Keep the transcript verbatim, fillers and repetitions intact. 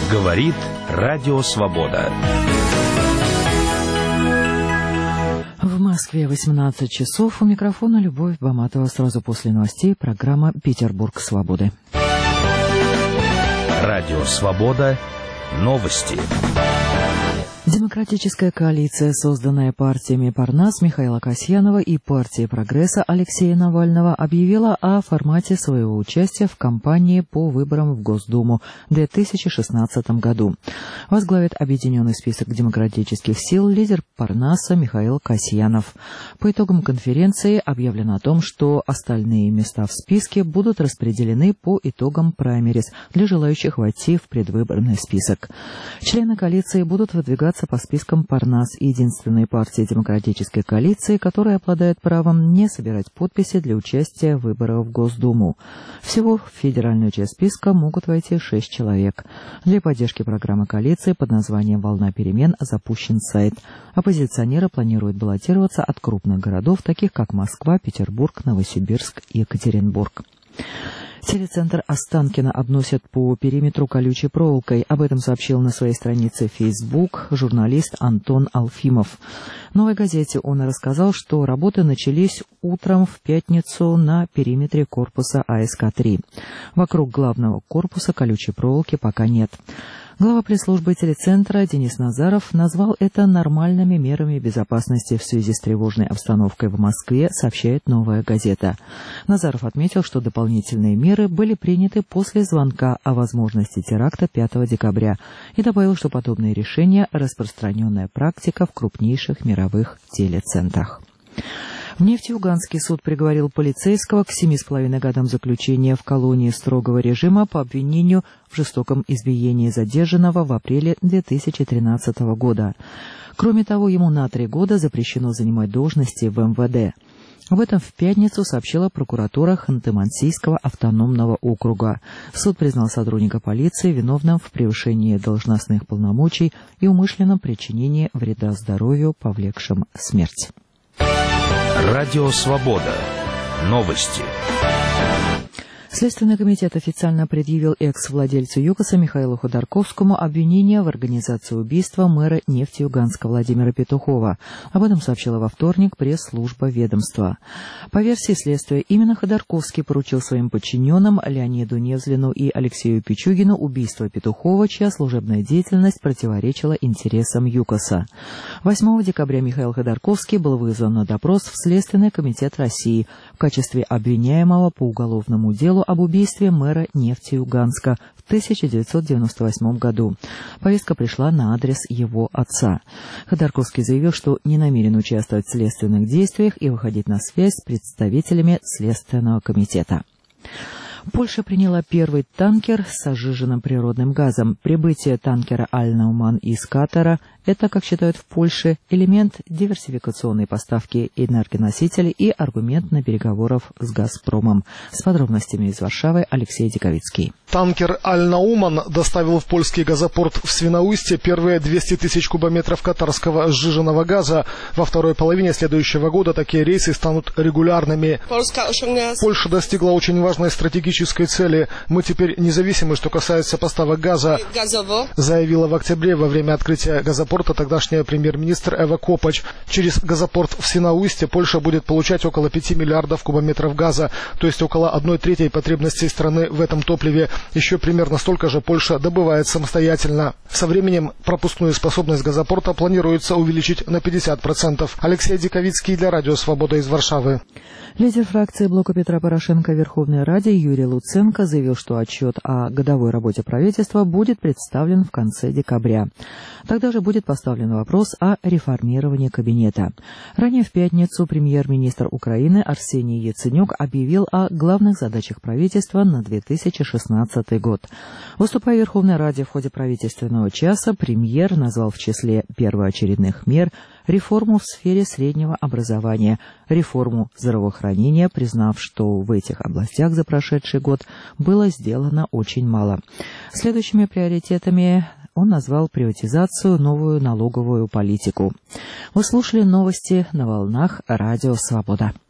Говорит Радио Свобода. В Москве восемнадцать часов. У микрофона Любовь Баматова. Сразу после новостей программа «Петербург свободы». Радио Свобода. Новости. Демократическая коалиция, созданная партиями Парнас Михаила Касьянова и партией Прогресса Алексея Навального, объявила о формате своего участия в кампании по выборам в Госдуму в две тысячи шестнадцатом году. Возглавит объединенный список демократических сил лидер Парнаса Михаил Касьянов. По итогам конференции объявлено о том, что остальные места в списке будут распределены по итогам праймериз для желающих войти в предвыборный список. Члены коалиции будут выдвигаться по спискам Парнас, единственной партии демократической коалиции, которая обладает правом не собирать подписи для участия в выборах в Госдуму. Всего в федеральную часть списка могут войти шесть человек. Для поддержки программы коалиции под названием «Волна перемен» запущен сайт. Оппозиционеры планируют баллотироваться от крупных городов, таких как Москва, Петербург, Новосибирск и Екатеринбург. Телецентр Останкино обносят по периметру колючей проволокой. Об этом сообщил на своей странице в Facebook журналист Антон Алфимов. В «Новой газете» он рассказал, что работы начались утром в пятницу на периметре корпуса А Эс Ка три. Вокруг главного корпуса колючей проволоки пока нет. Глава пресс-службы телецентра Денис Назаров назвал это нормальными мерами безопасности в связи с тревожной обстановкой в Москве, сообщает «Новая газета». Назаров отметил, что дополнительные меры были приняты после звонка о возможности теракта пятого декабря и добавил, что подобные решения – распространенная практика в крупнейших мировых телецентрах. В Нефтеюганске суд приговорил полицейского к семи с половиной годам заключения в колонии строгого режима по обвинению в жестоком избиении задержанного в апреле две тысячи тринадцатого года. Кроме того, ему на три года запрещено занимать должности в Эм Вэ Дэ. Об этом в пятницу сообщила прокуратура Ханты-Мансийского автономного округа. Суд признал сотрудника полиции виновным в превышении должностных полномочий и умышленном причинении вреда здоровью, повлекшем смерть. Радио Свобода. Новости. Следственный комитет официально предъявил экс-владельцу ЮКОСа Михаилу Ходорковскому обвинение в организации убийства мэра Нефтеюганска Владимира Петухова. Об этом сообщила во вторник пресс-служба ведомства. По версии следствия, именно Ходорковский поручил своим подчиненным Леониду Невзлину и Алексею Пичугину убийство Петухова, чья служебная деятельность противоречила интересам ЮКОСа. восьмого декабря Михаил Ходорковский был вызван на допрос в Следственный комитет России в качестве обвиняемого по уголовному делу об убийстве мэра Нефтеюганска в тысяча девятьсот девяносто восьмом году. Повестка пришла на адрес его отца. Ходорковский заявил, что не намерен участвовать в следственных действиях и выходить на связь с представителями Следственного комитета. Польша приняла первый танкер с сжиженным природным газом. Прибытие танкера «Аль-Науман» из Катара – это, как считают в Польше, элемент диверсификационной поставки энергоносителей и аргумент на переговоров с «Газпромом». С подробностями из Варшавы Алексей Диковицкий. Танкер «Аль-Науман» доставил в польский газопорт в Свиноустье первые двести тысяч кубометров катарского сжиженного газа. Во второй половине следующего года такие рейсы станут регулярными. Польша достигла очень важной стратегической цели. Мы теперь независимы, что касается поставок газа, заявила в октябре во время открытия газопорта тогдашняя премьер-министр Эва Копач. Через газопорт в Свиноустье Польша будет получать около пяти миллиардов кубометров газа, то есть около одной трети потребностей страны в этом топливе. Еще примерно столько же Польша добывает самостоятельно. Со временем пропускную способность газопорта планируется увеличить на пятьдесят процентов. Алексей Диковицкий для Радио Свобода из Варшавы. Лидер фракции блока Петра Порошенко в Верховной Раде Юрий Луценко заявил, что отчет о годовой работе правительства будет представлен в конце декабря. Тогда же будет поставлен вопрос о реформировании кабинета. Ранее в пятницу премьер-министр Украины Арсений Яценюк объявил о главных задачах правительства на две тысячи шестнадцатый год. Выступая в Верховной Раде в ходе правительственного часа, премьер назвал в числе первоочередных мер реформу в сфере среднего образования, реформу здравоохранения, признав, что в этих областях за прошедший год было сделано очень мало. Следующими приоритетами он назвал приватизацию, новую налоговую политику. Вы слушали новости на волнах Радио Свобода.